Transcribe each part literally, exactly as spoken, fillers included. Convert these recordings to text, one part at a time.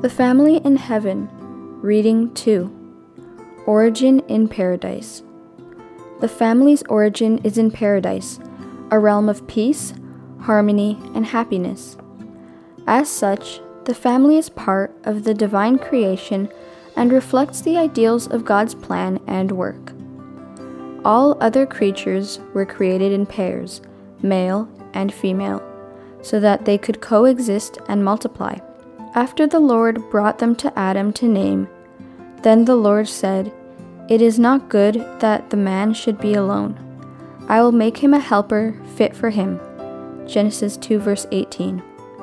The Family in Heaven, Reading two. Origin in Paradise. The family's origin is in paradise, a realm of peace, harmony, and happiness. As such, the family is part of the divine creation and reflects the ideals of God's plan and work. All other creatures were created in pairs, male and female, so that they could coexist and multiply. After the Lord brought them to Adam to name, then the Lord said, "It is not good that the man should be alone. I will make him a helper fit for him." Genesis two verse eighteen.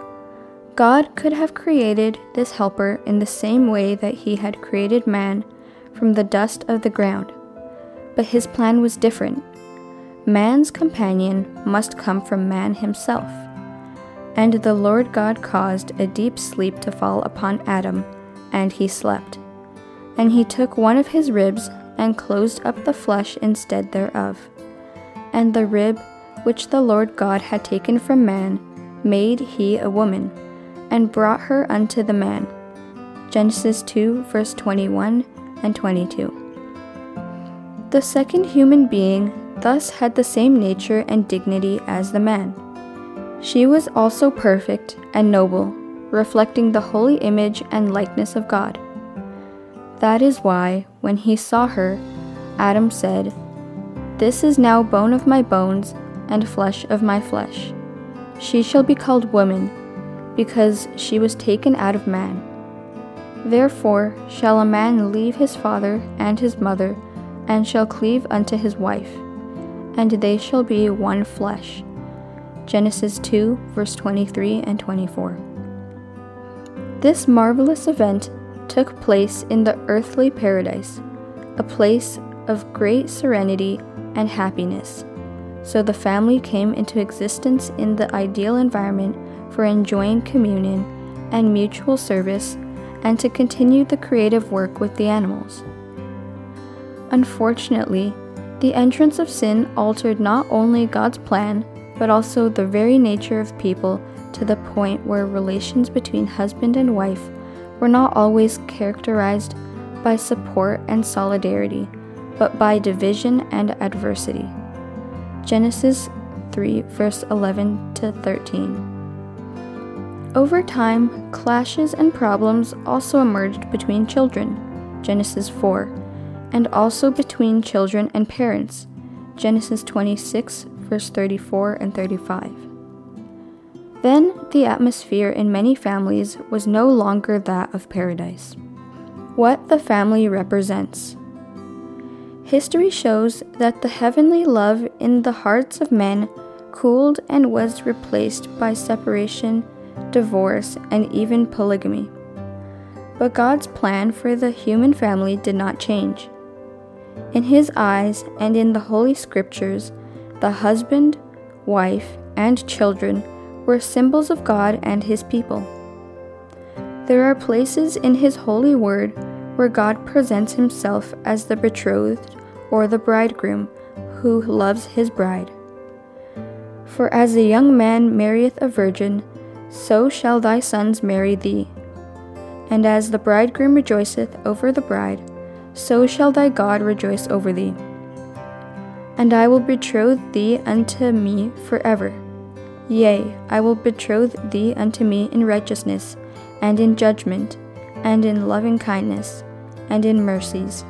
God could have created this helper in the same way that he had created man from the dust of the ground, but his plan was different. Man's companion must come from man himself. And the Lord God caused a deep sleep to fall upon Adam, and he slept. And he took one of his ribs and closed up the flesh instead thereof. And the rib which the Lord God had taken from man made he a woman, and brought her unto the man. Genesis two verse twenty-one and twenty-two. The second human being thus had the same nature and dignity as the man. She was also perfect and noble, reflecting the holy image and likeness of God. That is why, when he saw her, Adam said, "This is now bone of my bones and flesh of my flesh. She shall be called woman, because she was taken out of man. Therefore shall a man leave his father and his mother, and shall cleave unto his wife, and they shall be one flesh." Genesis two verse twenty-three and twenty-four. This marvelous event took place in the earthly paradise, a place of great serenity and happiness. So the family came into existence in the ideal environment for enjoying communion and mutual service, and to continue the creative work with the animals. Unfortunately, the entrance of sin altered not only God's plan, but also the very nature of people, to the point where relations between husband and wife were not always characterized by support and solidarity, but by division and adversity. Genesis three verse eleven to thirteen. Over time, clashes and problems also emerged between children, Genesis four, and also between children and parents, Genesis twenty-six verse thirty-four and thirty-five. Then the atmosphere in many families was no longer that of paradise. What the family represents. History shows that the heavenly love in the hearts of men cooled and was replaced by separation, divorce, and even polygamy. But God's plan for the human family did not change. In His eyes and in the Holy Scriptures, the husband, wife, and children were symbols of God and His people. There are places in His holy word where God presents Himself as the betrothed or the bridegroom who loves his bride. For as a young man marrieth a virgin, so shall thy sons marry thee. And as the bridegroom rejoiceth over the bride, so shall thy God rejoice over thee. And I will betroth thee unto me forever. Yea, I will betroth thee unto me in righteousness, and in judgment, and in loving kindness, and in mercies.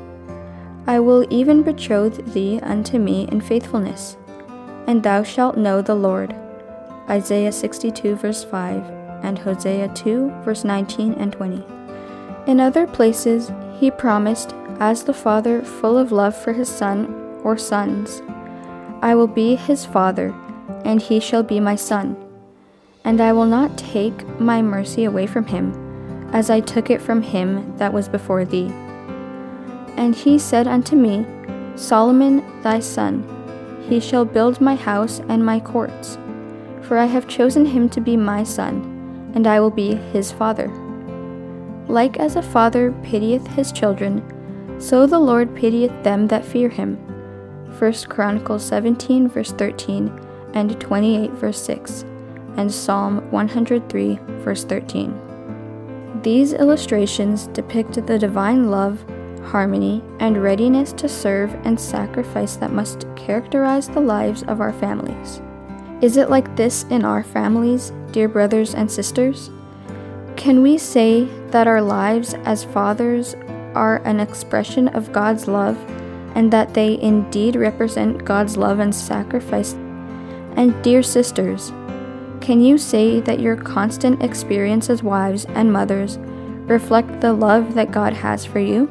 I will even betroth thee unto me in faithfulness, and thou shalt know the Lord. Isaiah sixty-two verse five, and Hosea two verse nineteen and twenty. In other places, He promised, as the Father full of love for His Son or sons, I will be his Father, and he shall be my son. And I will not take my mercy away from him, as I took it from him that was before thee. And he said unto me, Solomon thy son, he shall build my house and my courts. For I have chosen him to be my son, and I will be his father. Like as a father pitieth his children, so the Lord pitieth them that fear him. First Chronicles seventeen verse thirteen, and twenty-eight verse six, and Psalm one hundred three verse thirteen. These illustrations depict the divine love, harmony, and readiness to serve and sacrifice that must characterize the lives of our families. Is it like this in our families, dear brothers and sisters? Can we say that our lives as fathers are an expression of God's love, and that they indeed represent God's love and sacrifice? And dear sisters, can you say that your constant experience as wives and mothers reflect the love that God has for you?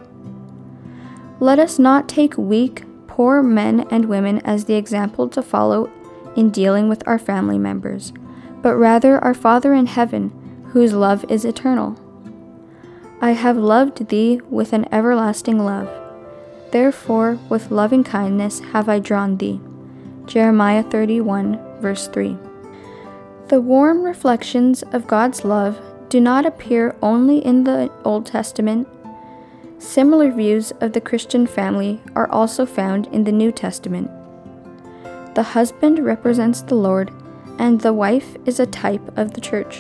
Let us not take weak, poor men and women as the example to follow in dealing with our family members, but rather our Father in heaven, whose love is eternal. I have loved thee with an everlasting love. Therefore, with loving kindness have I drawn thee. Jeremiah thirty-one, verse three. The warm reflections of God's love do not appear only in the Old Testament. Similar views of the Christian family are also found in the New Testament. The husband represents the Lord, and the wife is a type of the church.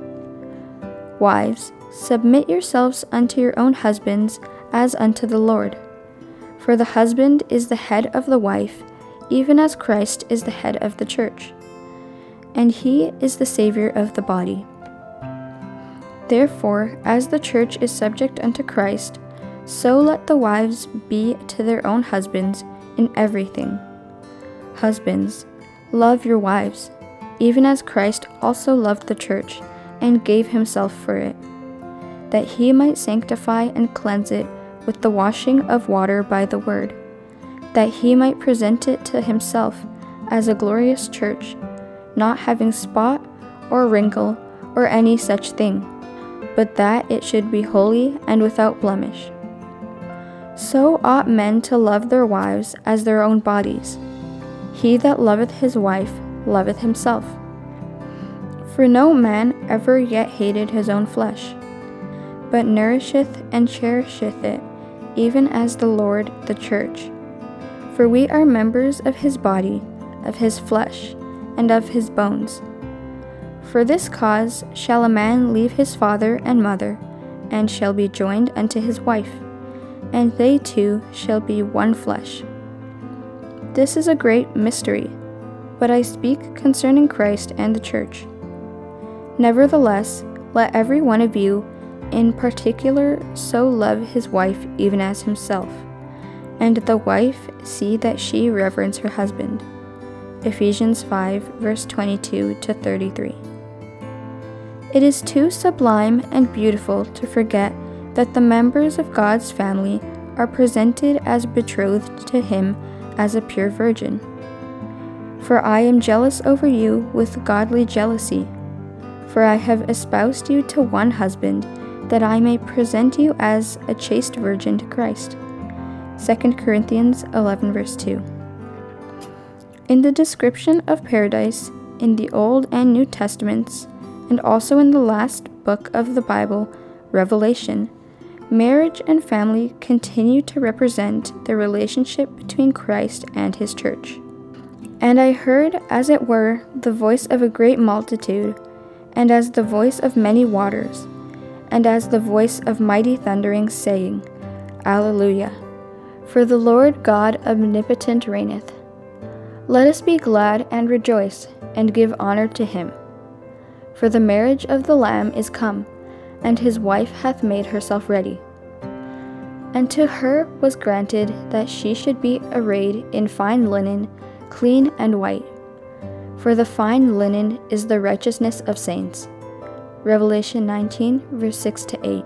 Wives, submit yourselves unto your own husbands as unto the Lord. For the husband is the head of the wife, even as Christ is the head of the church, and he is the Savior of the body. Therefore, as the church is subject unto Christ, so let the wives be to their own husbands in everything. Husbands, love your wives, even as Christ also loved the church and gave himself for it, that he might sanctify and cleanse it with the washing of water by the word, that he might present it to himself as a glorious church, not having spot or wrinkle or any such thing, but that it should be holy and without blemish. So ought men to love their wives as their own bodies. He that loveth his wife loveth himself. For no man ever yet hated his own flesh, but nourisheth and cherisheth it, even as the Lord the church. For we are members of his body, of his flesh, and of his bones. For this cause shall a man leave his father and mother, and shall be joined unto his wife, and they two shall be one flesh. This is a great mystery, but I speak concerning Christ and the church. Nevertheless, let every one of you in particular so love his wife even as himself, and the wife see that she reverence her husband. Ephesians five, verse twenty-two to thirty-three. It is too sublime and beautiful to forget that the members of God's family are presented as betrothed to him as a pure virgin. For I am jealous over you with godly jealousy, for I have espoused you to one husband, that I may present you as a chaste virgin to Christ. Second Corinthians eleven, verse two. In the description of paradise in the Old and New Testaments, and also in the last book of the Bible, Revelation, marriage and family continue to represent the relationship between Christ and his church. And I heard, as it were, the voice of a great multitude, and as the voice of many waters, and as the voice of mighty thunderings, saying, Alleluia! For the Lord God omnipotent reigneth. Let us be glad and rejoice, and give honor to him. For the marriage of the Lamb is come, and his wife hath made herself ready. And to her was granted that she should be arrayed in fine linen, clean and white. For the fine linen is the righteousness of saints. Revelation nineteen, verse six to eight.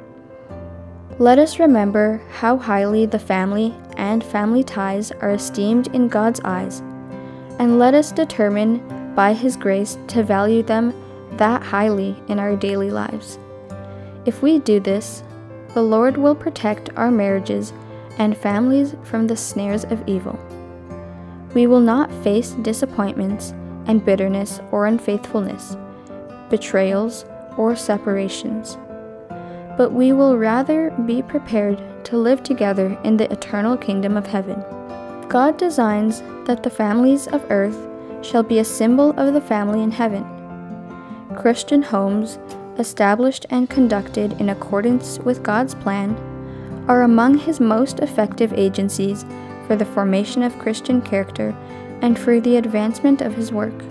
Let us remember how highly the family and family ties are esteemed in God's eyes, and let us determine by his grace to value them that highly in our daily lives. If we do this, the Lord will protect our marriages and families from the snares of evil. We will not face disappointments and bitterness or unfaithfulness, betrayals or separations, but we will rather be prepared to live together in the eternal kingdom of heaven. God designs that the families of earth shall be a symbol of the family in heaven. Christian homes established and conducted in accordance with God's plan, are among His most effective agencies for the formation of Christian character and for the advancement of His work.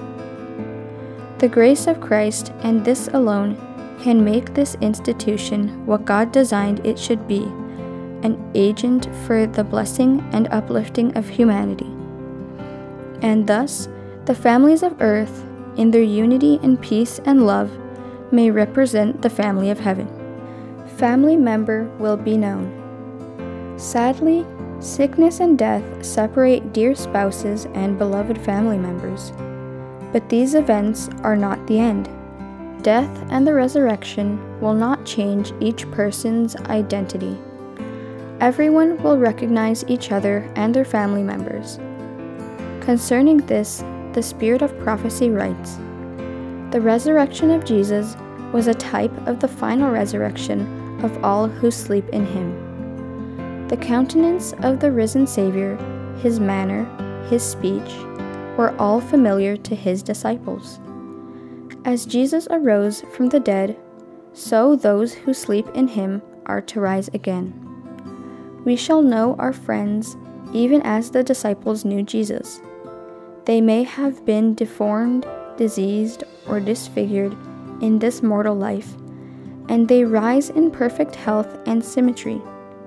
The grace of Christ, and this alone, can make this institution what God designed it should be, an agent for the blessing and uplifting of humanity. And thus, the families of earth, in their unity and peace and love, may represent the family of heaven. Family member will be known. Sadly, sickness and death separate dear spouses and beloved family members. But these events are not the end. Death and the resurrection will not change each person's identity. Everyone will recognize each other and their family members. Concerning this, the Spirit of prophecy writes, "The resurrection of Jesus was a type of the final resurrection of all who sleep in Him." The countenance of the risen Savior, His manner, His speech, were all familiar to His disciples. As Jesus arose from the dead, so those who sleep in Him are to rise again. We shall know our friends even as the disciples knew Jesus. They may have been deformed, diseased, or disfigured in this mortal life, and they rise in perfect health and symmetry.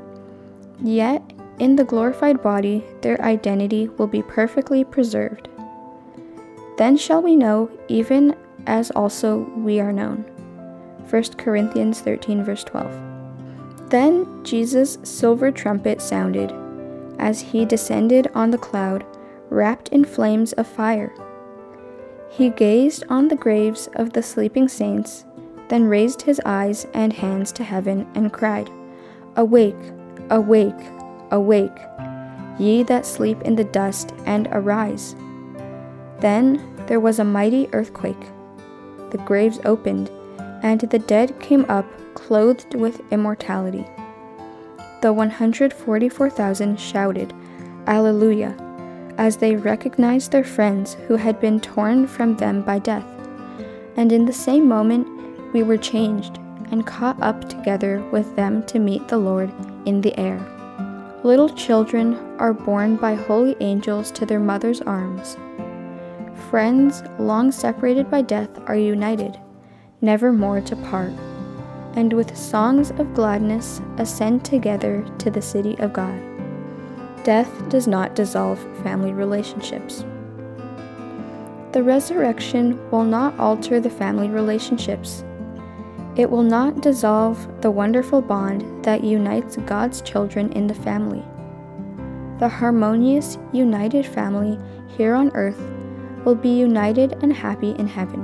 Yet, in the glorified body, their identity will be perfectly preserved. Then shall we know, even as also we are known. First Corinthians thirteen, verse twelve. Then Jesus' silver trumpet sounded, as He descended on the cloud, wrapped in flames of fire. He gazed on the graves of the sleeping saints, then raised His eyes and hands to heaven and cried, "Awake, awake, awake, ye that sleep in the dust, and arise." Then there was a mighty earthquake. The graves opened, and the dead came up, clothed with immortality. The one hundred forty-four thousand shouted, "Alleluia," as they recognized their friends who had been torn from them by death. And in the same moment we were changed, and caught up together with them to meet the Lord in the air. Little children are borne by holy angels to their mother's arms. Friends long separated by death are united, never more to part, and with songs of gladness ascend together to the city of God. Death does not dissolve family relationships. The resurrection will not alter the family relationships. It will not dissolve the wonderful bond that unites God's children in the family. The harmonious, united family here on earth will be united and happy in heaven.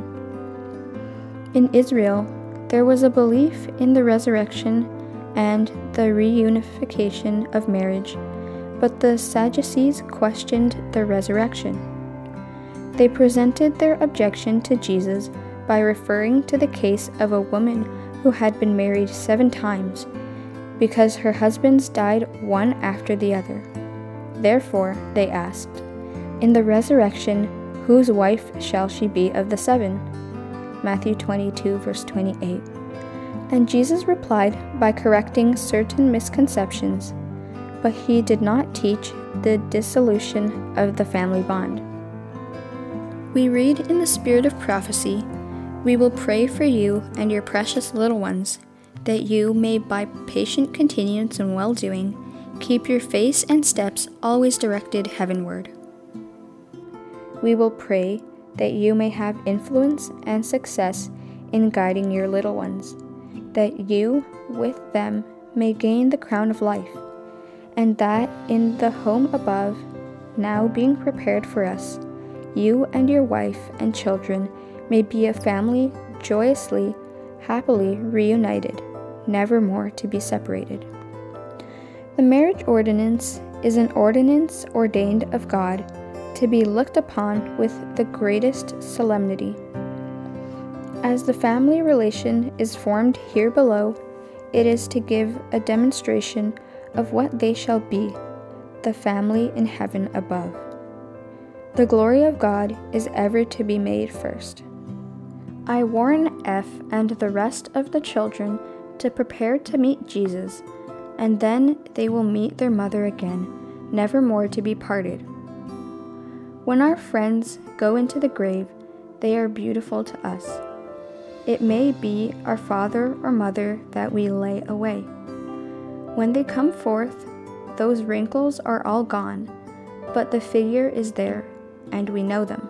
In Israel, there was a belief in the resurrection and the reunification of marriage, but the Sadducees questioned the resurrection. They presented their objection to Jesus by referring to the case of a woman who had been married seven times, because her husbands died one after the other. Therefore, they asked, "In the resurrection, whose wife shall she be of the seven?" Matthew twenty-two, verse twenty-eight. And Jesus replied by correcting certain misconceptions, but He did not teach the dissolution of the family bond. We read in the spirit of prophecy, "We will pray for you and your precious little ones, that you may by patient continuance in well-doing keep your face and steps always directed heavenward." We will pray that you may have influence and success in guiding your little ones, that you, with them, may gain the crown of life, and that in the home above, now being prepared for us, you and your wife and children may be a family joyously, happily reunited, never more to be separated. The marriage ordinance is an ordinance ordained of God to be looked upon with the greatest solemnity. As the family relation is formed here below, it is to give a demonstration of what they shall be, the family in heaven above. The glory of God is ever to be made first. I warn F and the rest of the children to prepare to meet Jesus, and then they will meet their mother again, never more to be parted. When our friends go into the grave, they are beautiful to us. It may be our father or mother that we lay away. When they come forth, those wrinkles are all gone, but the figure is there, and we know them.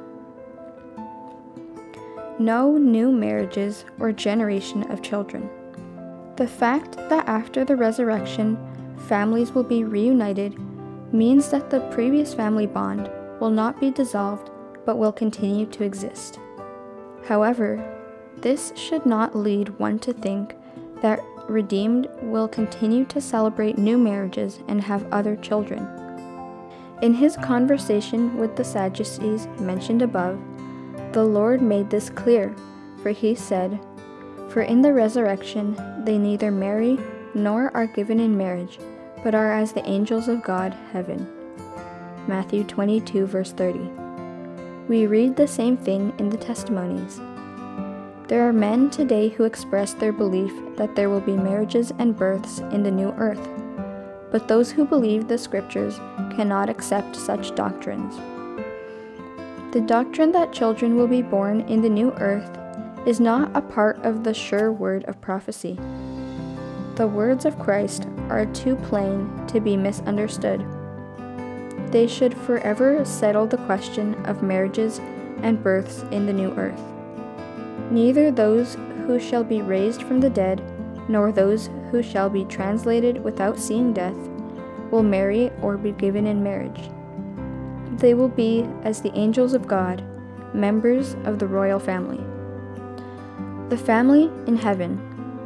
No new marriages or generation of children. The fact that after the resurrection, families will be reunited means that the previous family bond will not be dissolved but will continue to exist. However, this should not lead one to think that redeemed will continue to celebrate new marriages and have other children. In his conversation with the Sadducees mentioned above, the Lord made this clear, for he said, "For in the resurrection they neither marry nor are given in marriage, but are as the angels of God heaven." Matthew twenty-two, verse thirty. We read the same thing in the testimonies. There are men today who express their belief that there will be marriages and births in the new earth, but those who believe the scriptures cannot accept such doctrines. The doctrine that children will be born in the new earth is not a part of the sure word of prophecy. The words of Christ are too plain to be misunderstood. They should forever settle the question of marriages and births in the new earth. Neither those who shall be raised from the dead, nor those who shall be translated without seeing death, will marry or be given in marriage. They will be as the angels of God, members of the royal family. The family in heaven.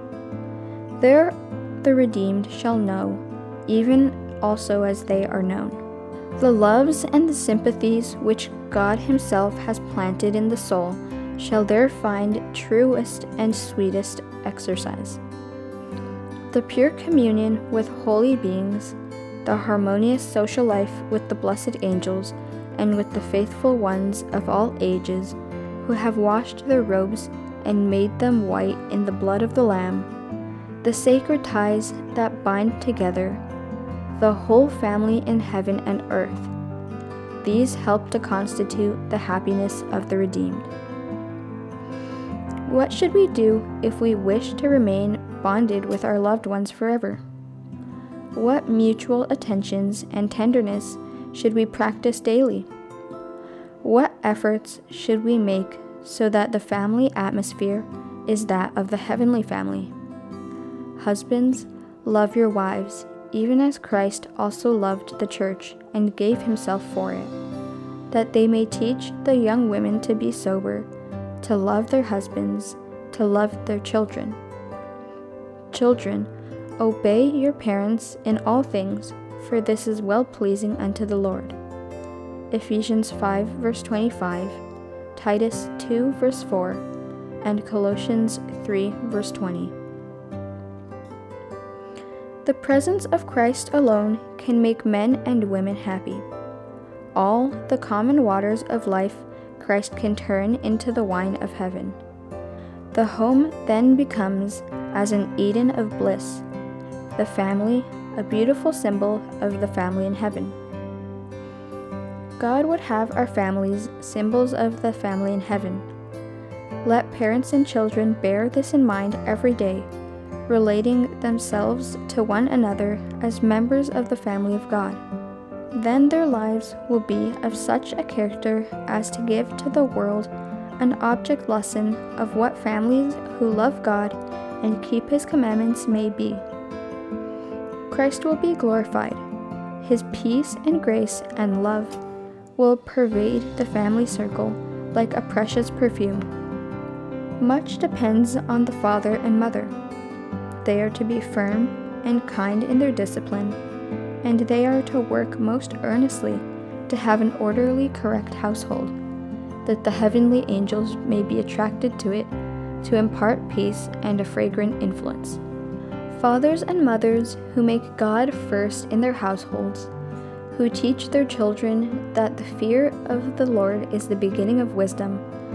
There the redeemed shall know, even also as they are known. The loves and the sympathies which God Himself has planted in the soul shall there find truest and sweetest exercise. The pure communion with holy beings, the harmonious social life with the blessed angels, and with the faithful ones of all ages, who have washed their robes and made them white in the blood of the Lamb, the sacred ties that bind together the whole family in heaven and earth. These help to constitute the happiness of the redeemed. What should we do if we wish to remain bonded with our loved ones forever? What mutual attentions and tenderness should we practice daily? What efforts should we make so that the family atmosphere is that of the heavenly family? Husbands, love your wives, even as Christ also loved the church and gave himself for it, that they may teach the young women to be sober, to love their husbands, to love their children. Children, obey your parents in all things, for this is well-pleasing unto the Lord. Ephesians five, verse twenty-five, Titus two, verse four, and Colossians three, verse twenty. The presence of Christ alone can make men and women happy. All the common waters of life Christ can turn into the wine of heaven. The home then becomes as an Eden of bliss, the family a beautiful symbol of the family in heaven. God would have our families symbols of the family in heaven. Let parents and children bear this in mind every day, relating themselves to one another as members of the family of God. Then their lives will be of such a character as to give to the world an object lesson of what families who love God and keep His commandments may be. Christ will be glorified. His peace and grace and love will pervade the family circle like a precious perfume. Much depends on the father and mother. They are to be firm and kind in their discipline, and they are to work most earnestly to have an orderly, correct household, that the heavenly angels may be attracted to it, to impart peace and a fragrant influence. Fathers and mothers who make God first in their households, who teach their children that the fear of the Lord is the beginning of wisdom,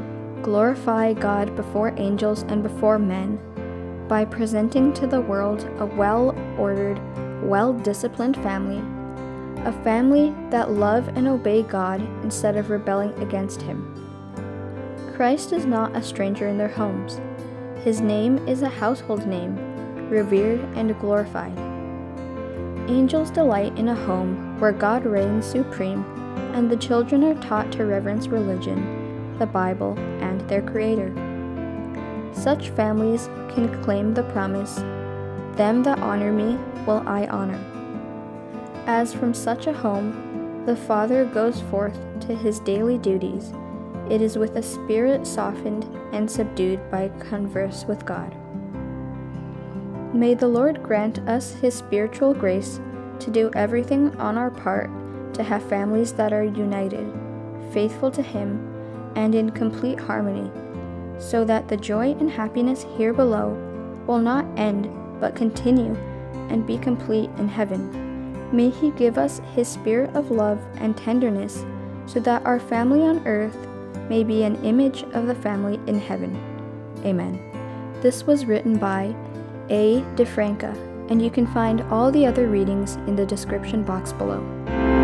glorify God before angels and before men by presenting to the world a well-ordered, well-disciplined family, a family that love and obey God instead of rebelling against Him. Christ is not a stranger in their homes. His name is a household name, revered and glorified. Angels delight in a home where God reigns supreme, and the children are taught to reverence religion, the Bible, and their Creator. Such families can claim the promise, "Them that honor me will I honor." As from such a home, the father goes forth to his daily duties, it is with a spirit softened and subdued by converse with God. May the Lord grant us His spiritual grace to do everything on our part to have families that are united, faithful to Him, and in complete harmony, so that the joy and happiness here below will not end but continue and be complete in heaven. May He give us His spirit of love and tenderness so that our family on earth may be an image of the family in heaven. Amen. This was written by A. DeFranca, and you can find all the other readings in the description box below.